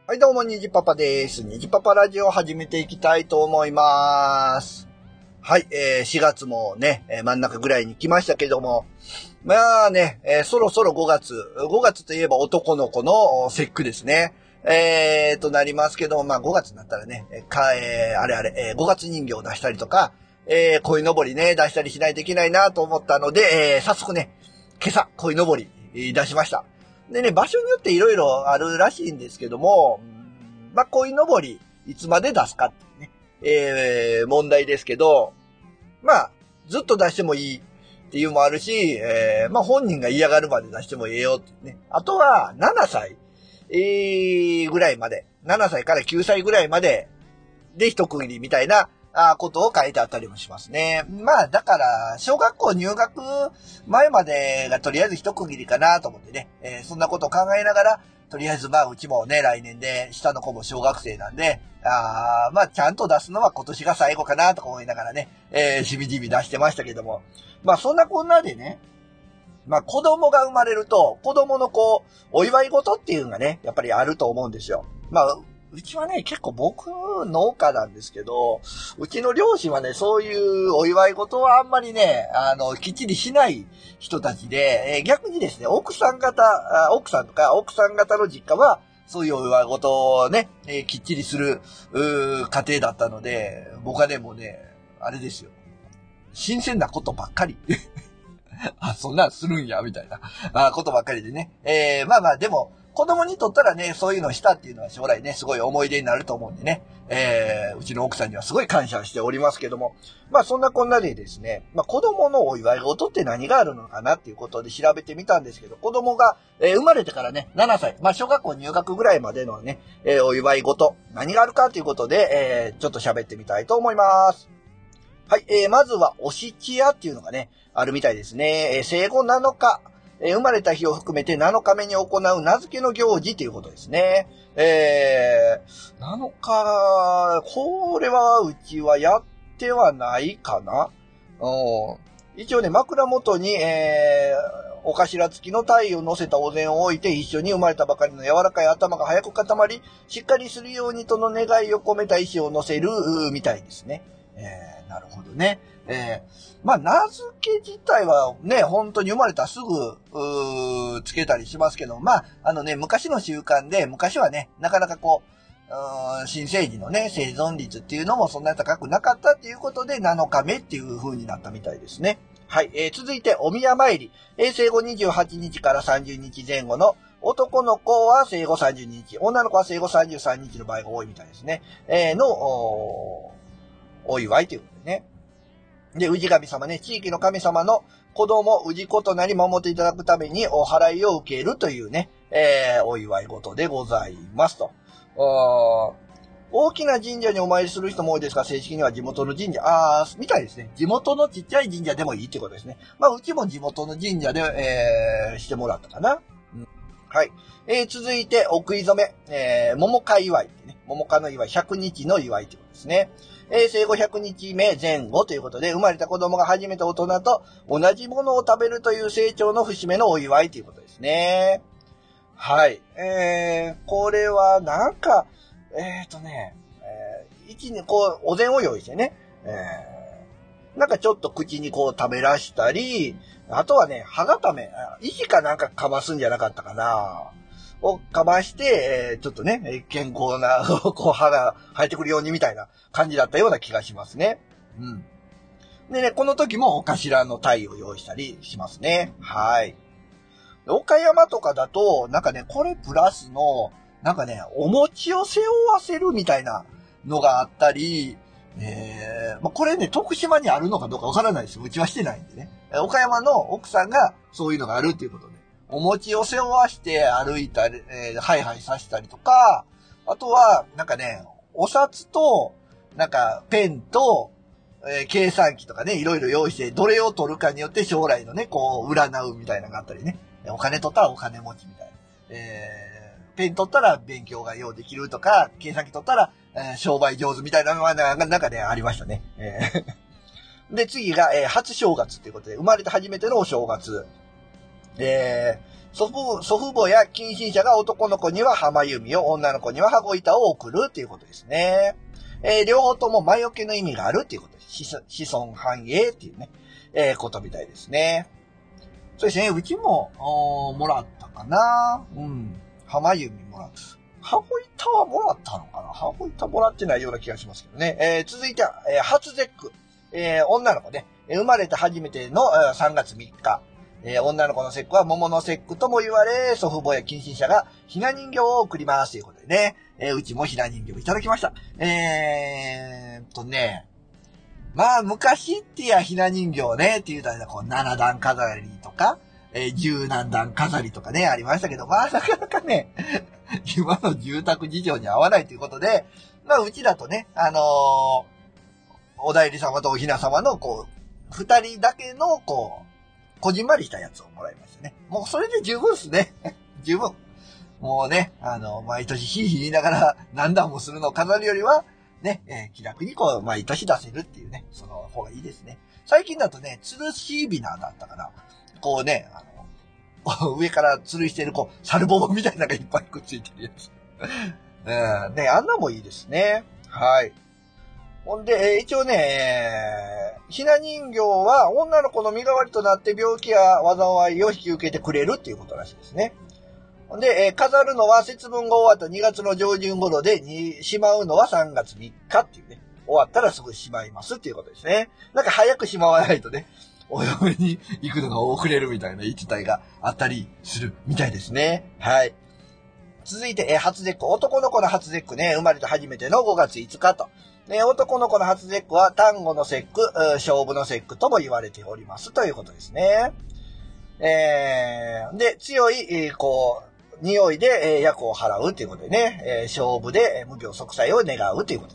はい、どうも、にじパパです。にじパパラジオを始めていきたいと思います。はい、4月もね、真ん中ぐらいに来ましたけども、まあね、そろそろ5月。5月といえば男の子の節句ですね。なりますけど、まあ5月になったらね、5月人形を出したりとか、鯉のぼりね、出したりしないといけないなと思ったので、早速ね、今朝、鯉のぼり、出しました。でね、場所によっていろいろあるらしいんですけども、まあ、鯉のぼり、いつまで出すかってね、問題ですけど、まあ、ずっと出してもいいっていうのもあるし、まあ、本人が嫌がるまで出してもええよってね。あとは、7歳、ぐらいまで、7歳から9歳ぐらいまでで一区切りみたいな、ことを書いてあったりもしますね。まあ、だから、小学校入学前までがとりあえず一区切りかなと思ってね、そんなことを考えながら、とりあえずまあ、うちもね、来年で、下の子も小学生なんで、まあ、ちゃんと出すのは今年が最後かなと思いながらね、しみじみ出してましたけども。まあ、そんなこんなでね、まあ、子供が生まれると、子供のお祝い事っていうのがね、やっぱりあると思うんですよ。まあ、うちはね、結構僕農家なんですけど、うちの両親はね、そういうお祝い事はあんまりね、きっちりしない人たちで、逆にですね、奥さんとか奥さん方の実家は、そういうお祝い事をね、きっちりする、家庭だったので、僕はね、もうね、あれですよ。新鮮なことばっかり。そんなんするんや、みたいな、ことばっかりでね。まあまあ、でも、子供にとったらね、そういうのをしたっていうのは将来ね、すごい思い出になると思うんでね。うちの奥さんにはすごい感謝しておりますけども。まあそんなこんなでですね、まあ子供のお祝い事って何があるのかなっていうことで調べてみたんですけど、子供が、生まれてからね、7歳、まあ小学校入学ぐらいまでのね、お祝い事、何があるかということで、ちょっと喋ってみたいと思います。はい、まずは、おしちやっていうのがね、あるみたいですね。生後7日、生まれた日を含めて7日目に行う名付けの行事ということですね。7日、これはうちはやってはないかな。一応ね、枕元に、お頭付きの鯛を乗せたお膳を置いて一緒に生まれたばかりの柔らかい頭が早く固まり、しっかりするようにとの願いを込めた石を乗せるみたいですね。なるほどね。まあ、名付け自体はね、本当に生まれたらすぐ、つけたりしますけど、まあ、昔の習慣で、昔はね、なかなか新生児のね、生存率っていうのもそんなに高くなかったっていうことで、7日目っていう風になったみたいですね。はい、続いて、お宮参り。生後28日から30日前後の、男の子は生後30日、女の子は生後33日の場合が多いみたいですね。お祝いということでね。で、氏神様ね、地域の神様の子供、氏子となり守っていただくためにお祓いを受けるというね、お祝い事でございますと。大きな神社にお参りする人も多いですが、正式には地元の神社、みたいですね。地元のちっちゃい神社でもいいってことですね。まあ、うちも地元の神社で、してもらったかな。はい。続いて、お食い初め、桃花祝いってね。桃花の祝い、100日の祝いということですね。生後100日目前後ということで、生まれた子供が初めて大人と同じものを食べるという成長の節目のお祝いということですね。はい。これはなんか、お膳を用意してね、なんかちょっと口に食べらしたり、あとはね、歯固め、息かなんかかますんじゃなかったかな。をかまして、ちょっとね、健康な、歯が生えてくるようにみたいな感じだったような気がしますね。うん。でね、この時もお頭の鯛を用意したりしますね。はい。岡山とかだと、なんかね、これプラスの、なんかね、お餅を背負わせるみたいなのがあったり、まあ、これね、徳島にあるのかどうかわからないですよ。うちはしてないんでね。岡山の奥さんがそういうのがあるっていうことで。お餅を背負わして歩いたり、ハイハイさせたりとか、あとは、なんかね、お札と、なんか、ペンと、計算機とかね、いろいろ用意して、どれを取るかによって将来のね、占うみたいなのがあったりね。お金取ったらお金持ちみたいな。ペン取ったら勉強がようできるとか、計算機取ったら、商売上手みたいなのがなんかね、ありましたね。で、次が、初正月っていうことで、生まれて初めてのお正月。 祖父母や近親者が男の子には浜弓を、女の子には羽子板を送るっていうことですね。両方とも魔除けの意味があるっていうことです。子孫繁栄っていうね、ことみたいですね。そうですね、うちも、もらったかな。うん。浜弓もらった。羽子板はもらったのかな。羽子板もらってないような気がしますけどね。続いては、初節句。女の子ね。生まれて初めての3月3日。女の子の節句は桃の節句とも言われ、祖父母や近親者がひな人形を送りますということでね。うちもひな人形をいただきました。まあ、昔ってやひな人形ね、って言うたら、こう、7段飾りとか、10何段飾りとかね、ありましたけど、まあ、なかなかね、今の住宅事情に合わないということで、まあ、うちだとね、お代理様とおひな様の、こう、2人だけの、こう、こじんまりしたやつをもらいましたね。もうそれで十分ですね。十分。もうね、毎年ヒーヒー言いながら何段もするのを飾るよりは、ね、気楽にこう、毎年出せるっていうね、その方がいいですね。最近だとね、吊るしビナーだったかな。こうね、上から吊るしてる、こう、サルボボみたいなのがいっぱいくっついてるやつ。ね、あんなもいいですね。はい。ほんで、一応ね、ひな人形は女の子の身代わりとなって病気や災いを引き受けてくれるっていうことらしいですね。ほんで、飾るのは節分が終わった2月の上旬頃で、しまうのは3月3日っていうね。終わったらすぐしまいますっていうことですね。なんか早くしまわないとね、お嫁に行くのが遅れるみたいな言い伝えがあったりするみたいですね。はい。続いて、初節句。男の子の初節句ね、生まれて初めての5月5日と。男の子の初節句は端午の節句、勝負の節句とも言われておりますということですね。で、強い、こう、匂いで、厄を払うということでね、勝負で無病息災を願うということです。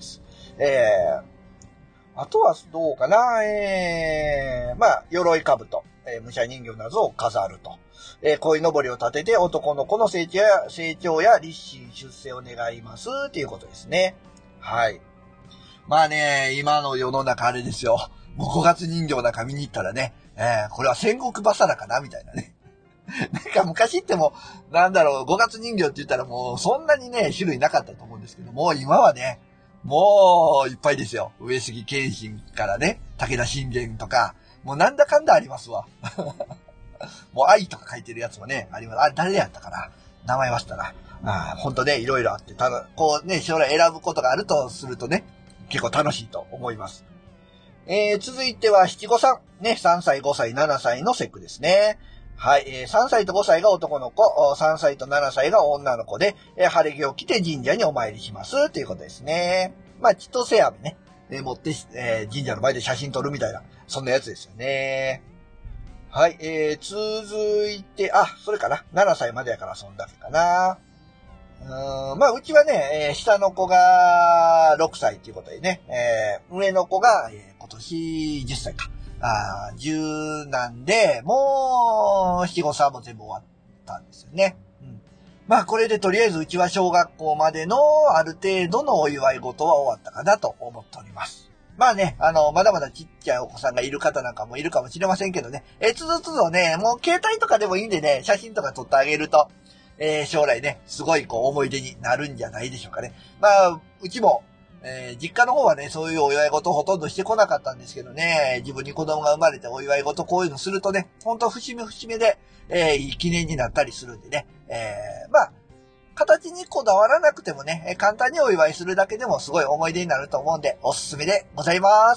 あとはどうかな、まあ、鎧兜、武者人形などを飾ると。鯉のぼりを立てて男の子の成長や立身出世を願いますということですね。はい。まあね、今の世の中あれですよ。もう5月人形なんか見に行ったらね、これは戦国バサラかなみたいなね。なんか昔ってもう、なんだろう、5月人形って言ったらもうそんなにね、種類なかったと思うんですけども、今はね、もういっぱいですよ。上杉謙信からね、武田信玄とか、もうなんだかんだありますわ。もう愛とか書いてるやつもね、あります。あれ誰やったかな、名前忘れたな。ほんとね、いろいろあって、こうね、将来選ぶことがあるとするとね、結構楽しいと思います。続いては七五三。ね、3歳、5歳、7歳の節句ですね。はい、3歳と5歳が男の子、3歳と7歳が女の子で、晴れ着を着て神社にお参りします、ということですね。まあ、千歳飴ね、持って、神社の前で写真撮るみたいな、そんなやつですよね。はい、続いて、それかな。7歳までやからそんだけかな。まあ、うちはね、下の子が6歳ということでね、上の子が、今年10歳か。10なんで、もう、七五三も全部終わったんですよね。うん。まあ、これでとりあえずうちは小学校までのある程度のお祝い事は終わったかなと思っております。まあね、まだまだちっちゃいお子さんがいる方なんかもいるかもしれませんけどね、つどつどね、もう携帯とかでもいいんでね、写真とか撮ってあげると、将来ね、すごいこう思い出になるんじゃないでしょうかね。まあ、うちも、実家の方はね、そういうお祝い事ほとんどしてこなかったんですけどね、自分に子供が生まれてお祝い事こういうのするとね、ほんと節目節目で、いい記念になったりするんでね、まあ、形にこだわらなくてもね、簡単にお祝いするだけでもすごい思い出になると思うんで、おすすめでございます。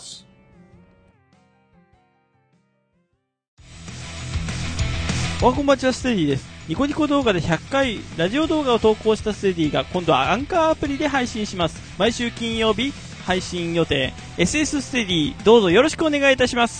おはこんばんちは、ステディです。ニコニコ動画で100回ラジオ動画を投稿したステディが今度はアンカーアプリで配信します。毎週金曜日配信予定。SS ステディ、どうぞよろしくお願いいたします。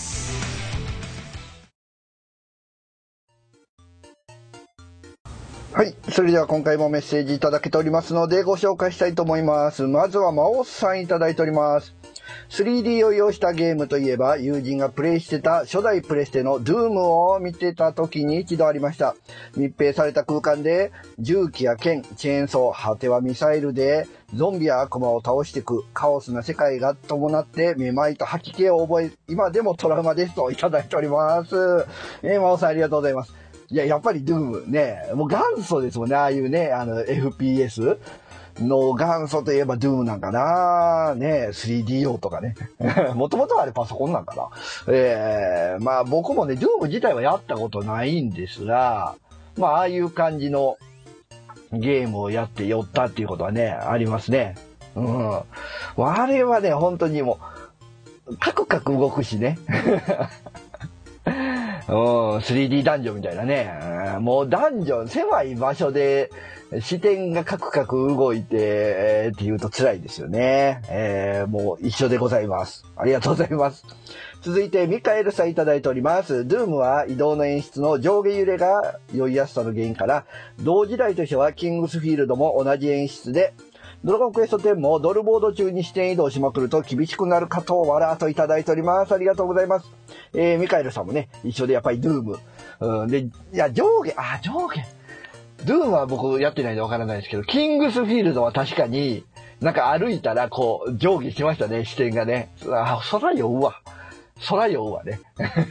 はい。それでは今回もメッセージいただけておりますのでご紹介したいと思います。まずはマオスさんいただいております。3D を要したゲームといえば、友人がプレイしてた初代プレステの Doom を見てた時に一度ありました。密閉された空間で重機や剣、チェーンソー、果てはミサイルでゾンビや悪魔を倒していくカオスな世界が伴ってめまいと吐き気を覚え、今でもトラウマですといただいております。マオさんありがとうございます。 いや、やっぱりドゥームね、もう元祖ですもんね、ああいうね、FPS の元祖といえばドゥームなんかなね、3DO とかね。もともとはあれパソコンなんかな。まあ僕もね、ドゥーム自体はやったことないんですが、まあああいう感じのゲームをやって酔ったっていうことはね、ありますね。うん。あれはね、本当にもう、カクカク動くしね。3D ダンジョンみたいなね。もうダンジョン、狭い場所で視点がカクカク動いて、って言うと辛いですよね。もう一緒でございます。ありがとうございます。続いて、ミカエルさんいただいております。ドゥームは移動の演出の上下揺れが酔いやすさの原因から、同時代としてはキングスフィールドも同じ演出で、ドラゴンクエスト10もドルボード中に視点移動しまくると厳しくなるかと笑といただいております。ありがとうございます。ミカエルさんもね、一緒でやっぱりドゥーム。で、いや、上下。ドゥームは僕やってないんでわからないですけど、キングスフィールドは確かに、なんか歩いたらこう、上下しましたね、視点がね。空酔うわね。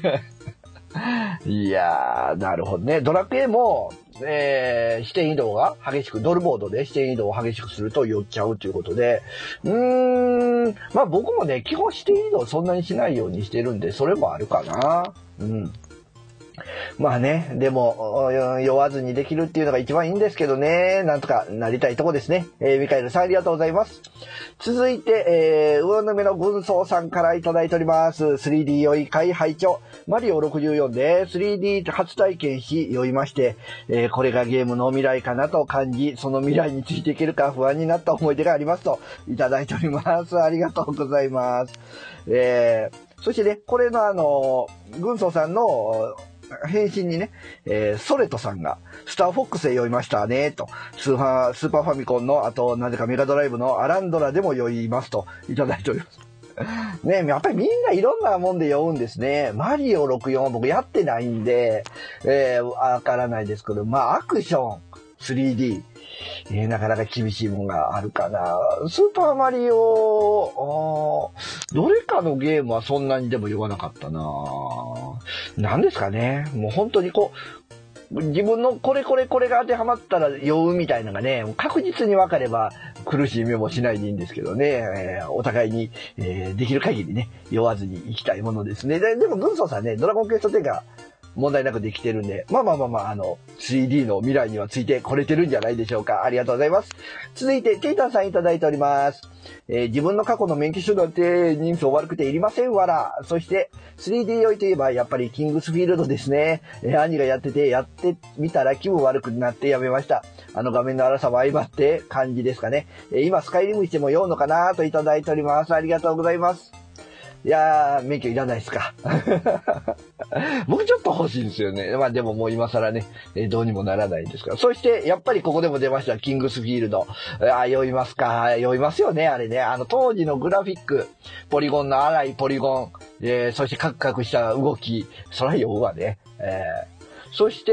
いやー、なるほどね。ドラクエも、視点移動が激しく、ドルボードで視点移動を激しくすると酔っちゃうということで、まあ僕もね、基本視点移動そんなにしないようにしてるんで、それもあるかな。まあね、でも、酔わずにできるっていうのが一番いいんですけどね、なんとかなりたいとこですね。ミカエルさんありがとうございます。続いて、上野目の軍曹さんからいただいております。3D 酔い会拝聴マリオ64で 3D 初体験し酔いまして、これがゲームの未来かなと感じ、その未来についていけるか不安になった思い出がありますといただいております。ありがとうございます。そしてね、これの軍曹さんの返信にね、ソレトさんが、スターフォックスへ酔いましたね、と。スーパーファミコンの、あと、なぜかメガドライブのアランドラでも酔いますと、いただいております。ね、やっぱりみんないろんなもんで酔うんですね。マリオ64は僕やってないんで、わからないですけど、まあ、アクション、3D、なかなか厳しいもんがあるかな。スーパーマリオ、どれかのゲームはそんなにでも酔わなかったな。なんですかね。もう本当にこう、自分のこれが当てはまったら酔うみたいなのがね、確実に分かれば苦しい目もしないでいいんですけどね、お互いに、できる限りね、酔わずに行きたいものですね。でも、軍曹さんね、ドラゴンクエスト10が問題なくできてるんで、まあ、3D の未来にはついてこれてるんじゃないでしょうか。ありがとうございます。続いて、テイタンさんいただいております。自分の過去の免許証なんて人相悪くていりませんわら。そして、3D 酔いといえばやっぱりキングスフィールドですね。兄がやってみたら気分悪くなってやめました。画面の荒さも相まって感じですかね。今スカイリムしても酔うのかなといただいております。ありがとうございます。いやー、免許いらないですか。僕ちょっと欲しいんですよね。まあでももう今更ね、どうにもならないですから。そして、やっぱりここでも出ました、キングスフィールド。酔いますか。酔いますよね、あれね。当時のグラフィック、ポリゴンの荒いポリゴン、そしてカクカクした動き、そら酔うわね。そして、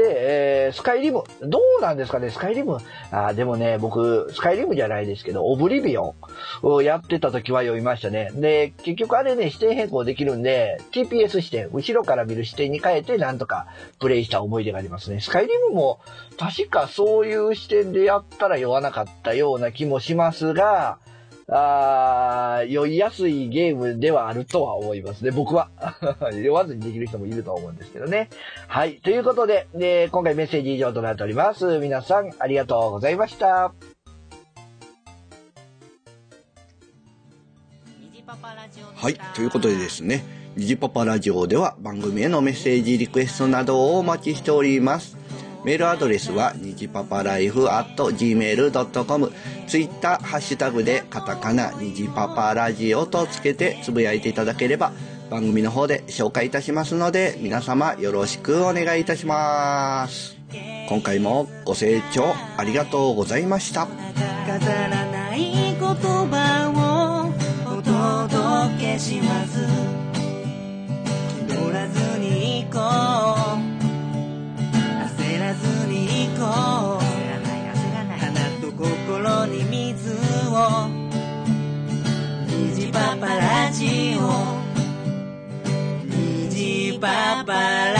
スカイリム。どうなんですかね、スカイリム。でもね、僕、スカイリムじゃないですけど、オブリビオンをやってた時は読みましたね。で、結局あれね、視点変更できるんで、TPS 視点、後ろから見る視点に変えて、なんとかプレイした思い出がありますね。スカイリムも、確かそういう視点でやったら酔わなかったような気もしますが、酔いやすいゲームではあるとは思いますね、僕は。酔わずにできる人もいると思うんですけどね。はい。ということで、今回メッセージ以上となっております。皆さん、ありがとうございました。 はい。ということでですね、ニジパパラジオでは番組へのメッセージリクエストなどをお待ちしております。メールアドレスはにじパパライフ@gmail.com、 ツイッターハッシュタグでカタカナにじパパラジオとつけてつぶやいていただければ番組の方で紹介いたしますので、皆様よろしくお願いいたします。今回もご清聴ありがとうございました。 飾らない言葉をお届けします。乗らずに行こう、焦らずに行こう、花と心に水を、虹パパラジオ、虹パパ